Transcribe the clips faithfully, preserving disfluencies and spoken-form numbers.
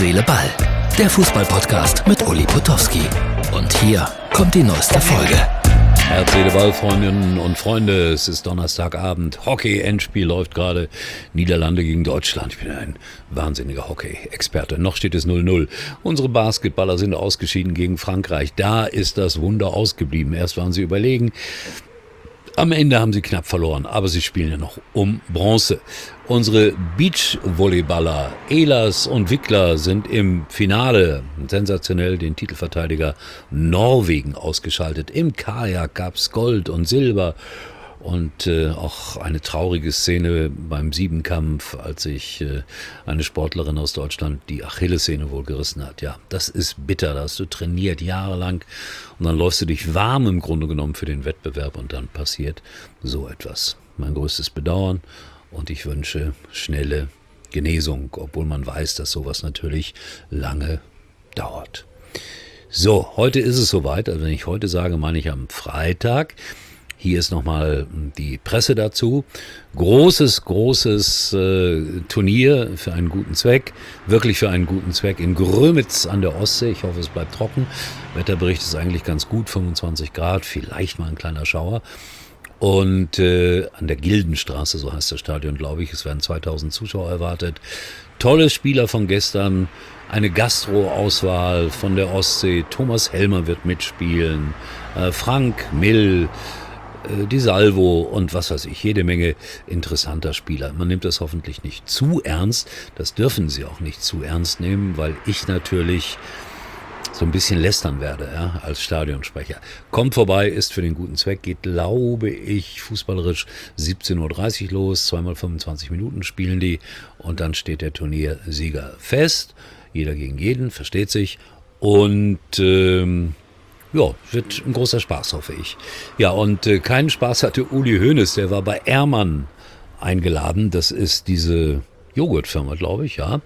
Seele, Ball. Der Fußball-Podcast mit Uli Potowski. Und hier kommt die neueste Folge. Herz, Seele, Ball, Freundinnen und Freunde. Es ist Donnerstagabend. Hockey-Endspiel läuft gerade. Niederlande gegen Deutschland. Ich bin ein wahnsinniger Hockey-Experte. Noch steht es null null. Unsere Basketballer sind ausgeschieden gegen Frankreich. Da ist das Wunder ausgeblieben. Erst waren sie überlegen. Am Ende haben sie knapp verloren, aber sie spielen ja noch um Bronze. Unsere Beachvolleyballer Ehlers und Wickler sind im Finale sensationell den Titelverteidiger Norwegen ausgeschaltet. Im Kajak gab's Gold und Silber und äh, auch eine traurige Szene beim Siebenkampf, als sich äh, eine Sportlerin aus Deutschland die Achillessehne wohl gerissen hat. Ja, das ist bitter, da hast du trainiert jahrelang und dann läufst du dich warm im Grunde genommen für den Wettbewerb und dann passiert so etwas. Mein größtes Bedauern und ich wünsche schnelle Genesung, obwohl man weiß, dass sowas natürlich lange dauert. So, heute ist es soweit, also wenn ich heute sage, meine ich am Freitag. Hier ist nochmal die Presse dazu. Großes, großes äh, Turnier für einen guten Zweck. Wirklich für einen guten Zweck in Grömitz an der Ostsee. Ich hoffe, es bleibt trocken. Wetterbericht ist eigentlich ganz gut, fünfundzwanzig Grad, vielleicht mal ein kleiner Schauer. Und äh, an der Gildenstraße, so heißt das Stadion, glaube ich. Es werden zweitausend Zuschauer erwartet. Tolle Spieler von gestern. Eine Gastro-Auswahl von der Ostsee. Thomas Helmer wird mitspielen. Äh, Frank Mill. Die Salvo und was weiß ich, jede Menge interessanter Spieler. Man nimmt das hoffentlich nicht zu ernst, das dürfen sie auch nicht zu ernst nehmen, weil ich natürlich so ein bisschen lästern werde, ja, als Stadionsprecher. Kommt vorbei, ist für den guten Zweck, geht, glaube ich, fußballerisch siebzehn Uhr dreißig los, zweimal fünfundzwanzig Minuten spielen die und dann steht der Turniersieger fest, jeder gegen jeden, versteht sich und ähm, ja, wird ein großer Spaß, hoffe ich. Ja, und äh, keinen Spaß hatte Uli Hoeneß, der war bei Ehrmann eingeladen. Das ist diese Joghurtfirma, glaube ich, ja.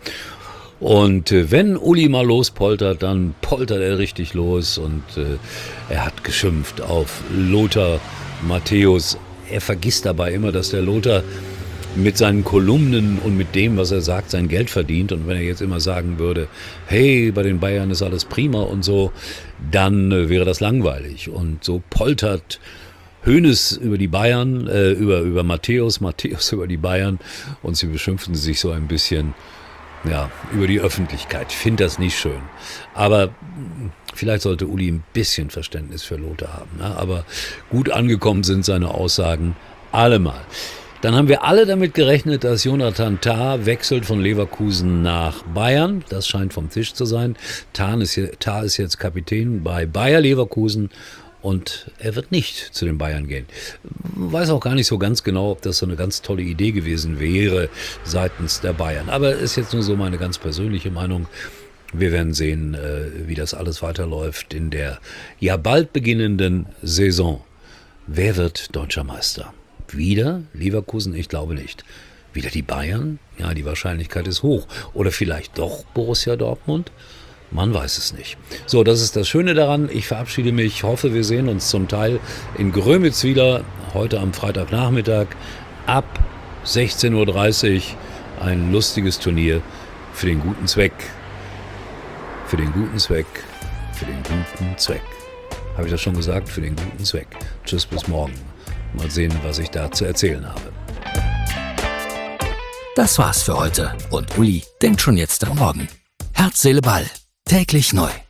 Und äh, wenn Uli mal lospoltert, dann poltert er richtig los. Und äh, er hat geschimpft auf Lothar Matthäus. Er vergisst dabei immer, dass der Lothar mit seinen Kolumnen und mit dem, was er sagt, sein Geld verdient. Und wenn er jetzt immer sagen würde, hey, bei den Bayern ist alles prima und so, dann äh, wäre das langweilig. Und so poltert Hoeneß über die Bayern, äh, über, über Matthäus, Matthäus über die Bayern und sie beschimpfen sich so ein bisschen ja, über die Öffentlichkeit. Ich finde das nicht schön. Aber vielleicht sollte Uli ein bisschen Verständnis für Lothar haben. Ne? Aber gut angekommen sind seine Aussagen allemal. Dann haben wir alle damit gerechnet, dass Jonathan Tah wechselt von Leverkusen nach Bayern. Das scheint vom Tisch zu sein. Tah ist, hier, Tah ist jetzt Kapitän bei Bayer Leverkusen und er wird nicht zu den Bayern gehen. Weiß auch gar nicht so ganz genau, ob das so eine ganz tolle Idee gewesen wäre seitens der Bayern. Aber ist jetzt nur so meine ganz persönliche Meinung. Wir werden sehen, wie das alles weiterläuft in der ja bald beginnenden Saison. Wer wird deutscher Meister? Wieder Leverkusen? Ich glaube nicht. Wieder die Bayern? Ja, die Wahrscheinlichkeit ist hoch. Oder vielleicht doch Borussia Dortmund? Man weiß es nicht. So, das ist das Schöne daran. Ich verabschiede mich. Hoffe, wir sehen uns zum Teil in Grömitz wieder. Heute am Freitagnachmittag ab sechzehn Uhr dreißig. Ein lustiges Turnier für den guten Zweck. Für den guten Zweck. Für den guten Zweck. Habe ich das schon gesagt? Für den guten Zweck. Tschüss, bis morgen. Mal sehen, was ich da zu erzählen habe. Das war's für heute und Uli denkt schon jetzt am Morgen. Herz, Seele, Ball. Täglich neu.